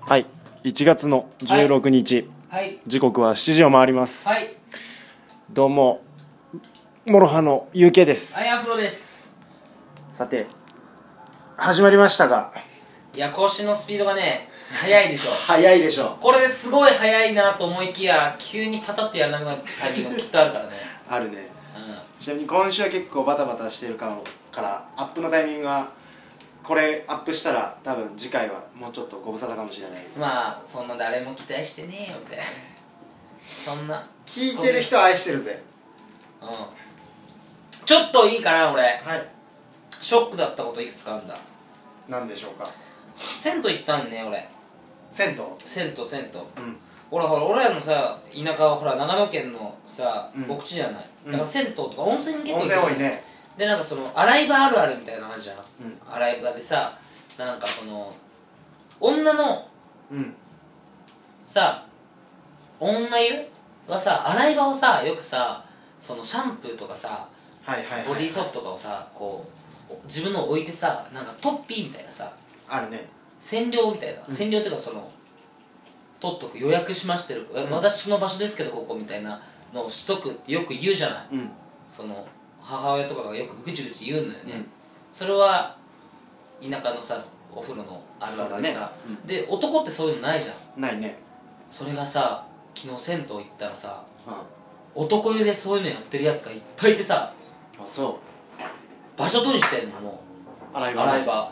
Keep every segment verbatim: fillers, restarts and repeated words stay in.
はい、いちがつのじゅうろくにち、 はい、 時刻はしちじを回ります。 はい、 どうもモロハのゆうけいです。 はい、アフロです。 さて始まりましたが、 いや、更新のスピードがね速いでしょ早いでしょ。 これですごい速いなと思いきや急にパタッとやらなくなるタイミングもきっとあるからねあるね、 うん、 ちなみに今週は結構バタバタしてるからアップのタイミングがこれアップしたら多分次回はもうちょっとご無沙汰かもしれないです。 まあそんな誰も期待してねえよみたいなそんな聞いてる人は愛してるぜ。 うん、ちょっといいかな。俺、 はい、 ショックだったこといくつかあるんだ。 何でしょうか。 銭湯行ったんね。俺銭湯銭湯銭湯、うん、 俺ほら俺らのさ田舎はほら長野県のさ、 うん、 牧地じゃない、だから銭湯とか温泉結構温泉多いね。でなんかその洗い場あるあるみたいなのあるじゃん、 うん、 洗い場でさなんかその女の、 うん、さ女湯はさ洗い場をさよくさそのシャンプーとかさ、はいはいはいはい、ボディーソープとかをさこう自分の置いてさなんかトッピーみたいなさあるね。 占領みたいな、うん、占領っていうかその取っとく予約しましてる、うん、私の場所ですけどここみたいなのをしとくってよく言うじゃない、うん、その母親とかがよくぐちぐち言うのよね、うん、それは田舎のさお風呂のあるあるでさ、ね、うん、で男ってそういうのないじゃん。 ないね。 それがさ昨日銭湯行ったらさ、うん、男湯でそういうのやってるやつがいっぱいいてさ、 あ、そう場所取りしてんの。もう洗い場洗い場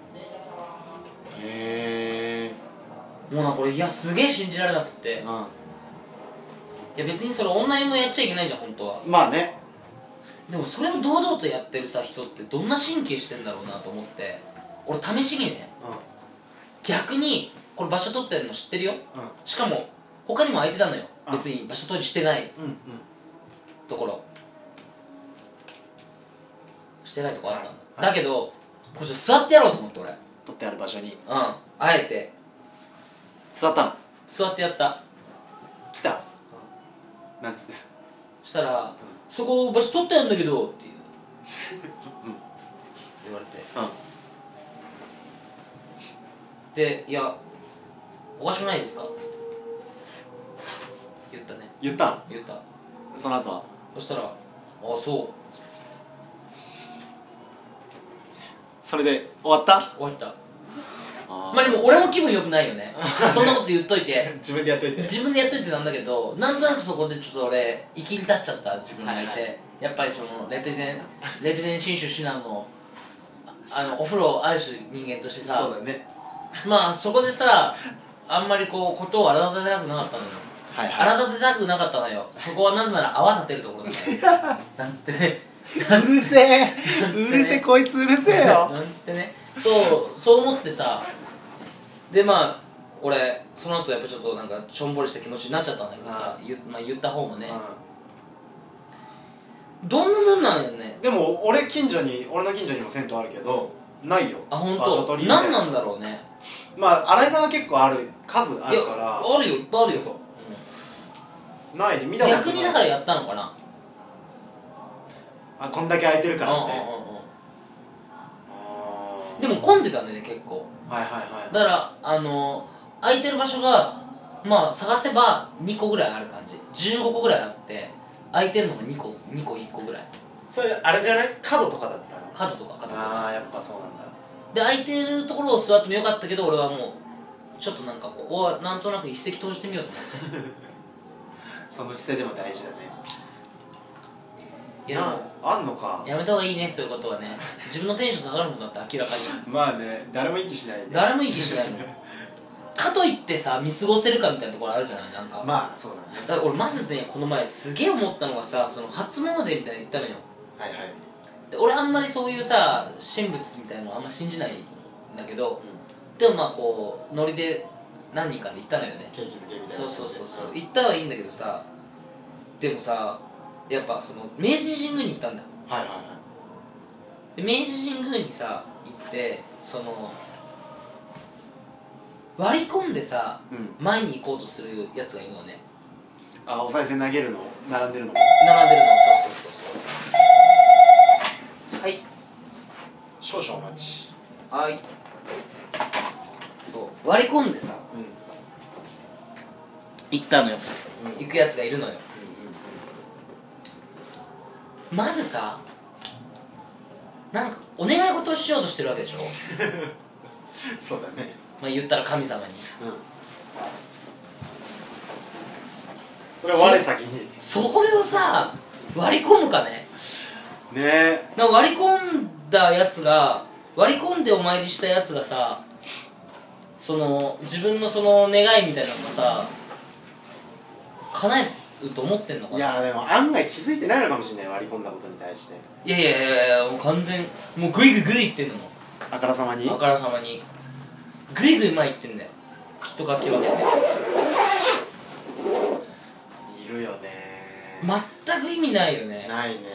へえ。 もうなこれいやすげえ信じられなくって、うん、いや別にそれ女湯もやっちゃいけないじゃん本当は。 まあね。 でもそれを堂々とやってるさ人ってどんな神経してんだろうなと思って俺試しにね、うん、逆にこれ場所取ってるの知ってるよ、うん、しかも他にも空いてたのよ、うん、別に場所取りしてない、うんうん、ところしてないとこあったんだ、はい、だけどこれちょっと座ってやろうと思って俺取ってある場所に、 うん、あえて座ったん座ってやった。 来た、うん、なんつってそしたら、うん、そこ場所取ってあるんだけどっていう、うん、言われて、うん、で、いやおかしくないですかっつって言ったね。 言ったん言った。 その後はそしたらああそうっつって。 それで終わった。 終わった。あまあでも俺も気分良くないよねそんなこと言っといて自分でやっといて自分でやっといてなんだけどなんとなくそこでちょっと俺生きり立っちゃった自分がいて、はいはい、やっぱりそのレペゼンレペゼン信州指南のあのお風呂ある種人間としてさそうだね。 まあそこでさあんまりこうことを荒立てたくなかったのよ、はいはい、荒立てたくなかったのよ。そこはなぜなら泡立てるところだからなんつってねうるせえ、ね、うるせえこいつうるせえよなんつってねそうそう思ってさでまあ俺その後やっぱちょっとなんかしょんぼりした気持ちになっちゃったんだけどさ、言、まあ、言った方もね、どんなもんなんよね。 でも俺近所に俺の近所にも銭湯あるけどないよ。 あ、本当。何なんだろうね。 まあ洗い場が結構ある数あるからあるよいっぱいあるよ。そう、 うん、ないで見たことない。 逆にだからやったのかなあ、こんだけ空いてるからって。 でも混んでたんだよね結構。 はいはいはい。 だからあのー、空いてる場所がまあ探せばにこぐらいある感じ。じゅうごこぐらいあって空いてるのがにこにこいっこぐらい。 それあれじゃない？角とかだったの？ 角とか角とか。 ああやっぱそうなんだ。 で空いてるところを座ってもよかったけど俺はもうちょっとなんかここはなんとなく一石投じてみようと思ってその姿勢でも大事だね。 いやあんのか。 やめた方がいいねそういうことはね自分のテンション下がるもんだって明らかにまあね誰も息しないね。 誰も息しないもんかといってさ見過ごせるかみたいなところあるじゃないなんか。 まあそうだね。 だから俺まずねこの前すげえ思ったのがさその初詣みたいなの行ったのよ。 はいはい。 で俺あんまりそういうさ神仏みたいなのあんま信じないんだけど、うん、でもまあこうノリで何人かで行ったのよね。 景気づけみたいな。 そうそうそうそう行ったはいいんだけどさでもさやっぱその明治神宮に行ったんだよ。 はいはいはい。 で明治神宮にさ行ってその割り込んでさ、うん、前に行こうとするやつがいるのね。 あ、お賽銭投げるの並んでるの並んでるの。そうそうそうそう。はい少々お待ち。 はい。そう割り込んでさうん行ったのよ、 うん行くやつがいるのよ。 うんまずさ、なんかお願い事をしようとしてるわけでしょそうだね。 まあ言ったら神様に。 うんそれは我先にそれをさ割り込むかね。 ねえ。 なんか割り込んだやつが割り込んでお参りしたやつがさ、その自分のその願いみたいなのがさ叶えると思ってんのかな。 いやでも案外気づいてないのかもしれない、割り込んだことに対して。 いやいやいやいや、もう完全もうグイグイグイ言ってんのもん。 あからさまにあからさまにグイグイ前言ってんだよ、人が気分で。 いるよね。 全く意味ないよね。 ないね。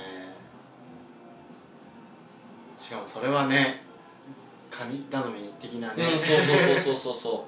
しかもそれはね、神頼み的なね、 うん、そうそうそうそうそ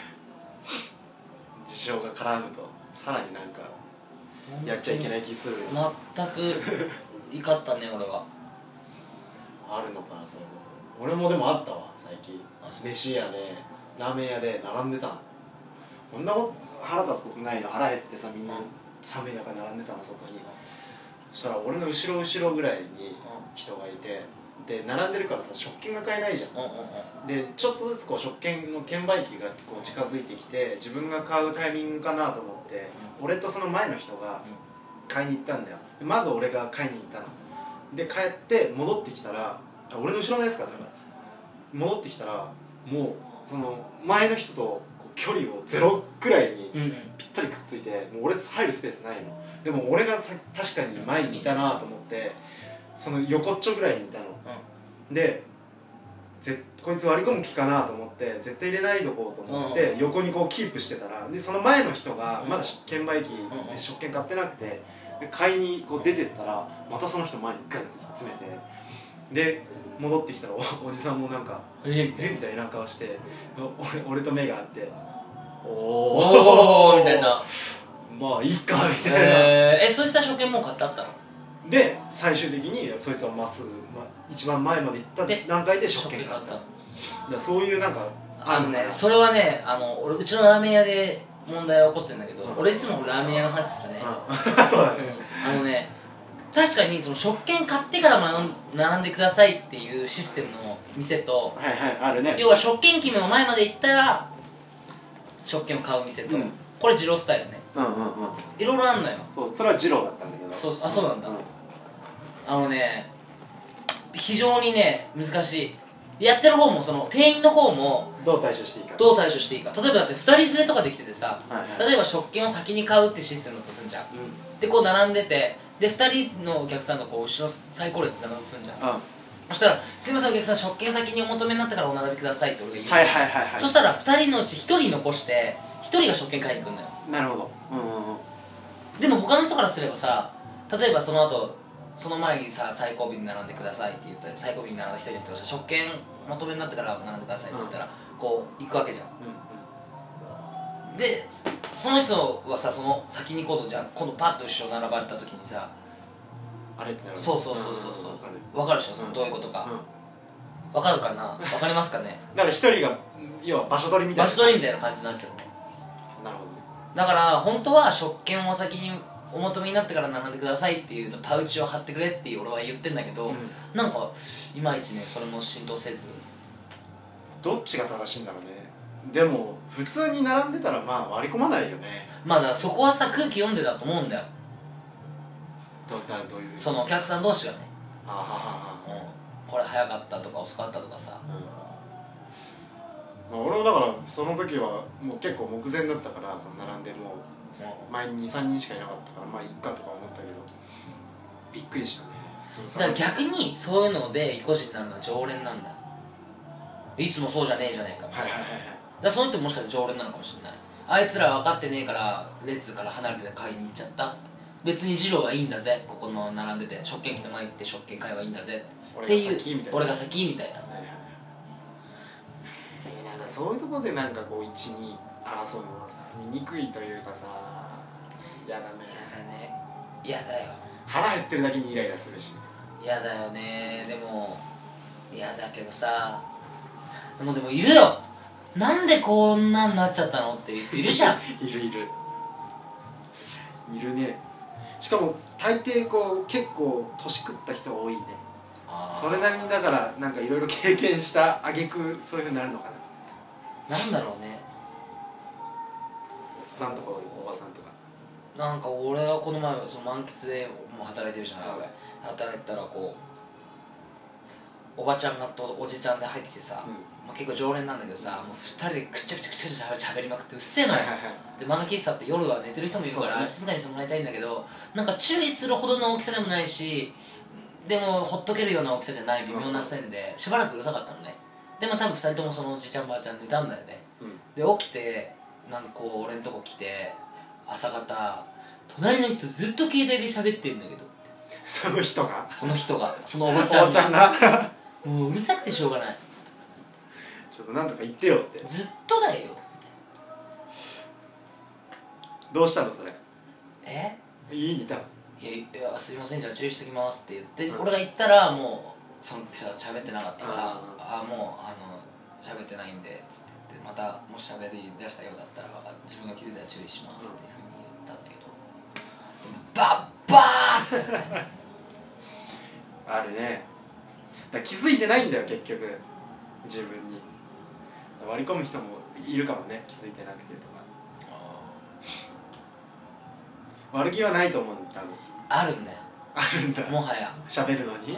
事象が絡むとさらになんかうやっちゃいけない気する。 全く怒ったね俺は。 あるのかな、そういうこと。俺もでもあったわ最近。飯屋でラーメン屋で並んでたの。こんなこと腹立つことないの。腹減ってさ、みんな寒い中並んでたの、外に。そしたら俺の後ろ後ろぐらいに人がいて、で並んでるからさ食券が買えないじゃん。 うんうんうん。 でちょっとずつこう食券の券売機がこう近づいてきて、自分が買うタイミングかなと思って、うん、俺とその前の人が買いに行ったんだよ。でまず俺が買いに行ったので、帰って戻ってきたら、あ俺の後ろのやつかだから戻ってきたら、もうその前の人とこう距離をゼロくらいにぴったりくっついて、もう俺入るスペースないの。でも俺がさ確かに前にいたなと思って、その横っちょぐらいにいたの、うん、でぜこいつ割り込む気かなと思って絶対入れないでおこうと思って、うん、横にこうキープしてたら、でその前の人がまだ券売機で食券買ってなくて、で買いにこう出てったらまたその人前にガンって詰めて、で戻ってきたら お, おじさんもなんか「ええみたいな顔して俺俺と目が合って「おおー」みたいな 「まあいいか」みたいな。 えー、えそいつは食券もう買ってあったの？ で最終的にそいつはまっすぐ、まあ、一番前まで行った段階で食券買った。だからそういうなんかあのね、それはね、あの俺うちのラーメン屋で問題が起こってるんだけど、うん、俺いつもラーメン屋の話するね、 うん、そうだね、 うん、あのね確かにその食券買ってから並んでくださいっていうシステムの店と、 はいはいあるね、 要は食券決めを前まで行ったら食券を買う店と、うん、これ二郎スタイルね。 うんうんうん、 いろいろあんのよ。 そうそれは二郎だったんだけど。 そうあそうなんだ、 うん、 あのね非常にね難しい。やってる方もその店員の方もどう対処していいかどう対処していいか。例えばだってふたり連れとかできててさ、はいはい、例えば食券を先に買うってシステムだとすんじゃん、うん、でこう並んでて、でふたりのお客さんがこう後ろ最高列並ぶとすんじゃん、うん、そしたら「すいませんお客さん食券先にお求めになってからお並びください」って俺が言う、はいはいはいはい、そしたらふたりのうちひとり残してひとりが食券買いに来るのよ。 なるほど、うんうんうん、 でも他の人からすればさ、例えばその後その前にさ最後尾に並んでくださいって言ったら、最後尾に並んだ一人の人がさ食券求めになってから並んでくださいって言ったら、うん、こう行くわけじゃん、うんうん、でその人はさその先に今度じゃあ今度パッと後ろ並ばれた時にさあれってなる。 そうそうそうそうそう、分かるでしょそのどういうことか、うん、分かるかな、分かりますかね。 だから一人が要は場所取りみたいな場所取りみたいな感じになっちゃうね。 なるほどね。 だから本当は食券を先にお求めになってから並んでくださいっていうのパウチを貼ってくれっていう俺は言ってんだけど、うん、なんかいまいちねそれも浸透せず。 どっちが正しいんだろうね。でも普通に並んでたらまあ割り込まないよね。 まあだからそこはさ空気読んでたと思うんだよ。 どうどういうそのお客さん同士がね、 あははは、 うん、これ早かったとか遅かったとかさ、 うん、まあ、俺もだからその時はもう結構目前だったから、その並んでもう前に にさんにんしかいなかったからまあいっかとか思ったけど、びっくりしたね普通。 だから逆にそういうので意固地になるのは常連なんだ。いつもそうじゃねえじゃねえかみたいな。はいはいはいはい。だからその人もしかして常連なのかもしれない。あいつら分かってねえから列から離れて買いに行っちゃった、別に二郎はいいんだぜ、ここのまま並んでて食券来て前行って食券買えばいいんだぜっていう、俺が先みたいな。はいはいはい、 なんかそういうところでなんかこういちに争うのはさ見にくいというかさ、嫌だね。 嫌だね、嫌だよ。 腹減ってるだけにイライラするし嫌だよね。でも嫌だけどさ、でもでもいるよなんでこんなんなっちゃったのっていう人いるじゃんいるいるいるね。しかも大抵こう結構年食った人が多いね。それなりにだからなんかいろいろ経験した挙句そういうふうになるのかな。なんだろうね、 おっさんとかおばさんとか。 なんか俺はこの前その満喫でもう働いてるじゃない、俺働いてたらこうおばちゃんがとおじちゃんで入ってきてさ、うん、まあ、結構常連なんだけどさ、もうふたりでくっちゃくちゃくちゃくちゃしゃべりまくってうっせえのよ、はいはいはい、で漫画喫茶って夜は寝てる人もいるから静かにしてもらいたいんだけど、なんか注意するほどの大きさでもないし、でもほっとけるような大きさじゃない微妙な線でしばらくうるさかったのね。でも多分ふたりともそのおじいちゃんばあちゃん寝たんだよね、うん、で起きてなんかこう俺んとこ来て朝方隣の人ずっと携帯で喋ってんだけど、 その人がその人がそのおばちゃんがんがもううるさくてしょうがない、 ちょっとなんとか言ってよって。 ずっとだよ。 どうしたのそれ。 え家にいたの。 いやいやすいませんじゃあ注意しときますって言って、うん、俺が言ったらもうその人は喋ってなかったから、ああもうあの喋ってないんでつって言って、またもし喋り出したようだったら自分が気づいたら注意しますっていうふうに言ったんだけど、バッバーってあるね。だ気づいてないんだよ結局自分に。割り込む人もいるかもね、気づいてなくてとか。悪気はないと思うの多分。 あるんだよ。 あるんだ。 もはや喋るのに、うん、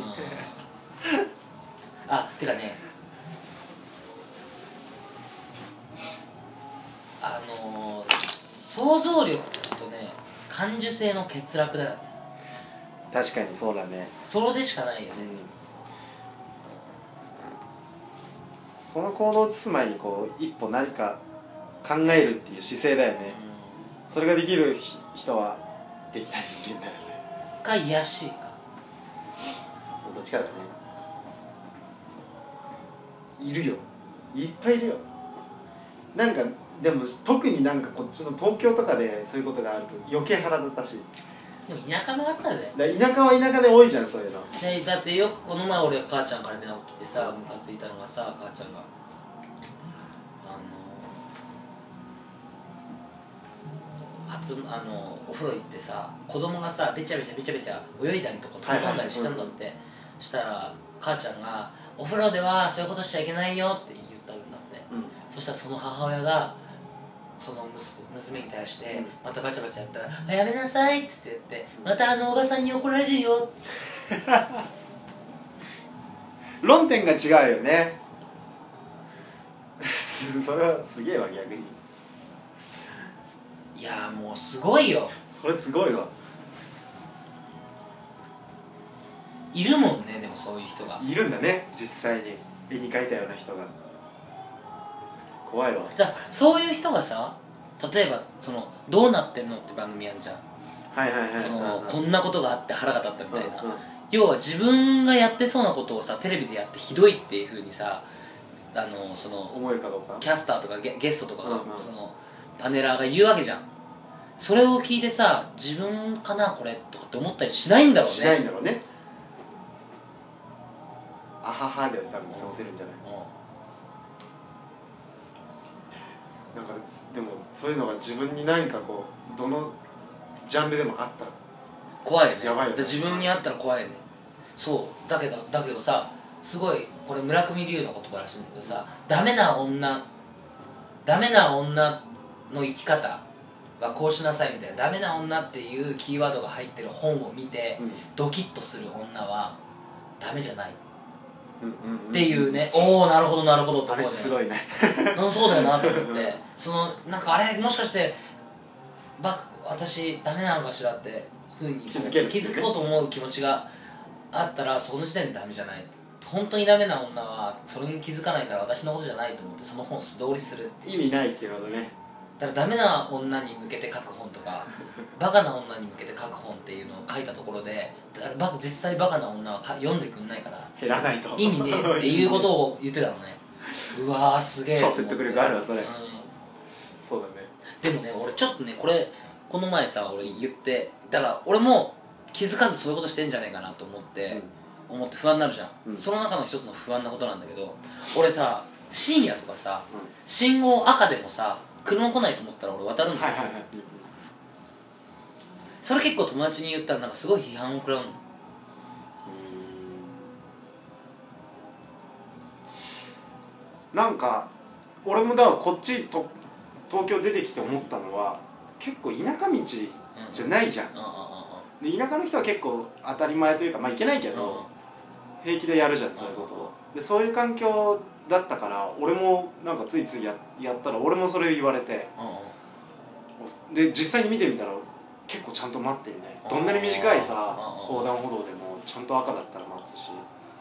あ、てかね、あのー、想像力とね感受性の欠落だよね。 確かにそうだね。 それでしかないよね、うん、 その行動を移す前にこう一歩何か考えるっていう姿勢だよね、うん、それができる人はできた人間だよね。 か癒しいかどっちかだね。いるよ、いっぱいいるよ。なんかでも特になんかこっちの東京とかでそういうことがあると余計腹立ったし。 でも田舎もあったぜ。 だ田舎は田舎で多いじゃんそういうの。 でだってよくこの前俺母ちゃんから電話来てさ、ムカついたのがさ、母ちゃんがあの初あのお風呂行ってさ、子供がさべちゃべちゃべちゃべちゃ泳いだりとか飛び込んだりしたんだって、はいはい、うん、したら母ちゃんが「お風呂ではそういうことしちゃいけないよ」って言ったんだって、うん、そしたらその母親がその息子娘に対してまたバチャバチャやったら「やめなさい」っつって言って「またあのおばさんに怒られるよ」 論点が違うよねそれはすげえわ逆に。 いやもうすごいよ。 それすごいわ。 いるもんね。でもそういう人がいるんだね、実際に絵に描いたような人が。怖いわ。 だそういう人がさ、例えばその「どうなってんの?」って番組あるじゃん。 はいはいはい。 その、うんうん、こんなことがあって腹が立ったみたいな、 うんうん、 要は自分がやってそうなことをさテレビでやってひどいっていうふうにさ、あのその思えるかどうか、 キャスターとか ゲ, ゲストとかが、 うんうん、 そのパネラーが言うわけじゃん。それを聞いてさ、自分かなこれとかって思ったりしないんだろうね。 しないんだろうね。あははで多分過ごせるんじゃない。なんかでもそういうのが自分に何かこうどのジャンルでもあったら怖いよね。 やばいよね。 自分にあったら怖いよね。そうだけどだけどさ、すごいこれ村上龍の言葉らしいんだけどさ、ダメな女ダメな女の生き方はこうしなさいみたいな、ダメな女っていうキーワードが入ってる本を見て、うん、ドキッとする女はダメじゃないっていうね。おおなるほどなるほどって思うね。 あれすごいねそうだよなと思ってそのなんかあれもしかしてば私ダメなのかしらってふうに気づける、ね、 気づこうと思う気持ちがあったら、その時点でダメじゃない。本当にダメな女はそれに気づかないから私のことじゃないと思ってその本を素通りするっていう。 意味ないっていうことね。 だからダメな女に向けて書く本とかバカな女に向けて書く本っていうのを書いたところで、実際バカな女は読んでくんないから減らないと意味ねえっていうことを言ってたのねうわーすげえ超説得力あるわそれ、うん、そうだね。 でもね俺ちょっとねこれこの前さ俺言ってだから俺も気づかずそういうことしてんじゃないかなと思って、うん、思って不安になるじゃん、うん、その中の一つの不安なことなんだけど、俺さ深夜とかさ、 うん、 信号赤でもさ車来ないと思ったら俺渡るんだよ、 はいはいはい、 それ結構友達に言ったらなんかすごい批判を食らうの。 なんか俺もだからこっちと東京出てきて思ったのは結構田舎道じゃないじゃん、うん、で田舎の人は結構当たり前というかまあいけないけど、うん、平気でやるじゃんそういうことを。でそういう環境だったから俺もなんかついつい や, やったら俺もそれ言われて、うん、で実際に見てみたら結構ちゃんと待ってるね。どんなに短いさ横断歩道でもちゃんと赤だったら待つし、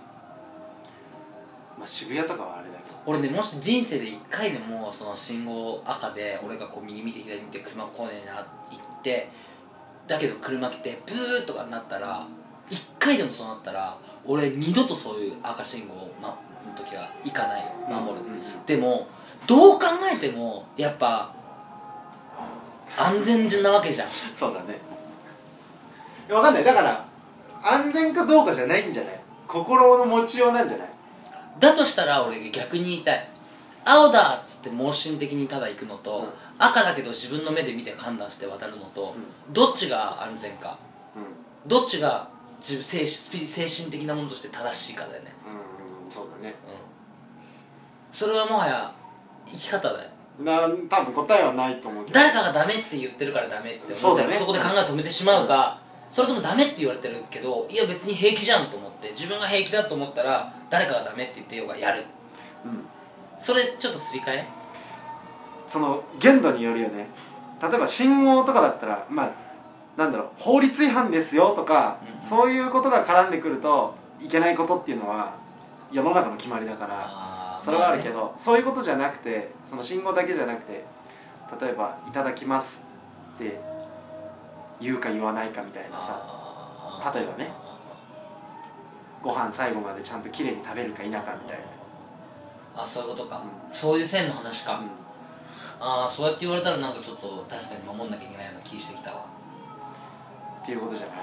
まあ渋谷とかはあれだけど俺ね、もし人生でいっかいでもその信号赤で俺がこう右見て左見て車来ねえなって言ってだけど車来てブーとかになったらいっかいでもそうなったら俺二度とそういう赤信号を、ま、の時は行かないよ守る、うんうんうん、でもどう考えてもやっぱ安全なわけじゃんそうだね。分かんない。だから安全かどうかじゃないんじゃない、心の持ちようなんじゃない。 だとしたら俺逆に言いたい。青だっつって盲信的にただ行くのと、うん、赤だけど自分の目で見て判断して渡るのと、うん、どっちが安全か、うん、どっちが自分 精, 精神的なものとして正しいかだよね。 うん、うん、そうだね、 うん、それはもはや生き方だよな。多分答えはないと思うけど誰かがダメって言ってるからダメって思って そ,、ね、そこで考えを止めてしまうか、うん、それともダメって言われてるけどいや別に平気じゃんと思って自分が平気だと思ったら誰かがダメって言ってようがやる、うん、それちょっとすり替えその限度によるよね。例えば信号とかだったらまあなんだろう法律違反ですよとか、うん、そういうことが絡んでくるといけないことっていうのは世の中の決まりだからそれはあるけど、まあね、そういうことじゃなくてその信号だけじゃなくて例えばいただきますって言うか言わないかみたいなさ、例えばねご飯最後までちゃんときれいに食べるか否かみたいな。 あ、そういうことか、うん、そういう線の話か、うん、ああそうやって言われたらなんかちょっと確かに守んなきゃいけないような気してきたわっていうことじゃない。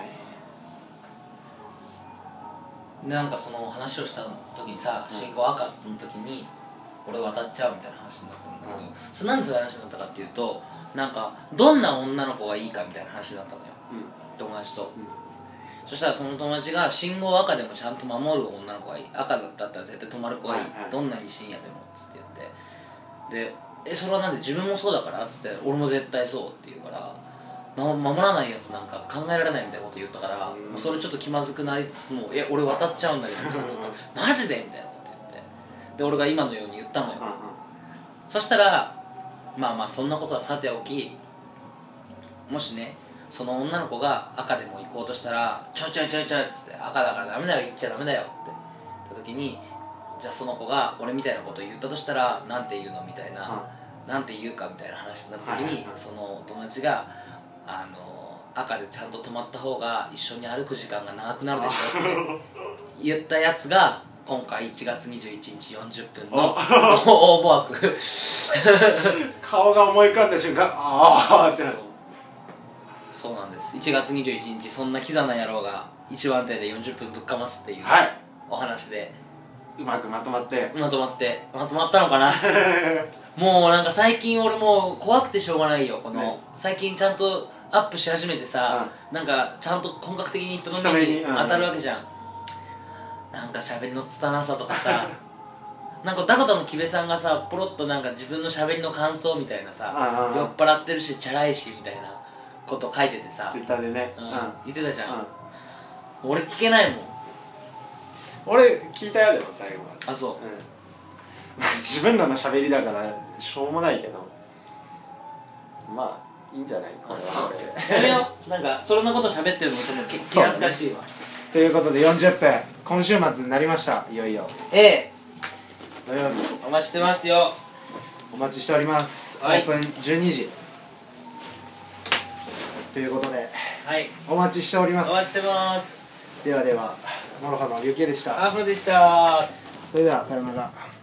なんかその話をした時にさ、うん、信号赤の時に俺渡っちゃうみたいな話になったんだけど、うん、それなんでそういう話になったかっていうとなんかどんな女の子がいいかみたいな話だったのよ、うん、友達と、うん、そしたらその友達が信号赤でもちゃんと守る女の子がいい、赤だったら絶対止まる子がいい、はいはい、どんなに深夜でもっつって言ってでえそれはなんで自分もそうだからっつって俺も絶対そうって言うから、ま、守らないやつなんか考えられないみたいなこと言ったから、うん、もうそれちょっと気まずくなりつつもえ俺渡っちゃうんだけどみたいなこと言ったらマジでみたいなこと言ってで俺が今のように言ったのよ、うんうん、そしたらまあまあそんなことはさておきもしねその女の子が赤でも行こうとしたらちょいちょいちょいちょいっつって赤だからダメだよ行っちゃダメだよって言った時にじゃあその子が俺みたいなことを言ったとしたらなんて言うのみたいな、うん、なんて言うかみたいな話になった時に、はいはいはい、その友達があの赤でちゃんと止まった方が一緒に歩く時間が長くなるでしょって言ったやつが今回いちがつにじゅういちにちよんじゅっぷんの応募枠顔が思い浮かんだ瞬間ああってなる。 そうなんです。いちがつにじゅういちにちそんなキザな野郎が一番手でよんじゅっぷんぶっかますっていうお話で、 はい、うまくまとまってまとまってまとまったのかなもうなんか最近俺もう怖くてしょうがないよこの、ね、最近ちゃんとアップし始めてさ、うん、なんかちゃんと本格的に人の目に当たるわけじゃん、うん、なんか喋りの拙さとかさなんかダコタの木部さんがさポロッとなんか自分の喋りの感想みたいなさ酔っ払ってるしチャラいしみたいなこと書いててさツイッターでね、 うんうん、言ってたじゃん、うん、俺聞けないもん。 俺聞いたよでも最後まで。 あそう、 うん、自分らの喋りだからしょうもないけどまあいいんじゃないこれはこれやめようなんかそんなこと喋ってるのちょっと気恥ずかしいわ、ね、 ということでよんじゅっぷん今週末になりました。いよいよええ土曜日お待ちしてますよ。 お待ちしております、はい、オープンじゅうにじということで、 はい、 お待ちしております。 お待ちしてます。 ではでは、モロハのゆうけいでした。 アフロでした。 それではさようなら。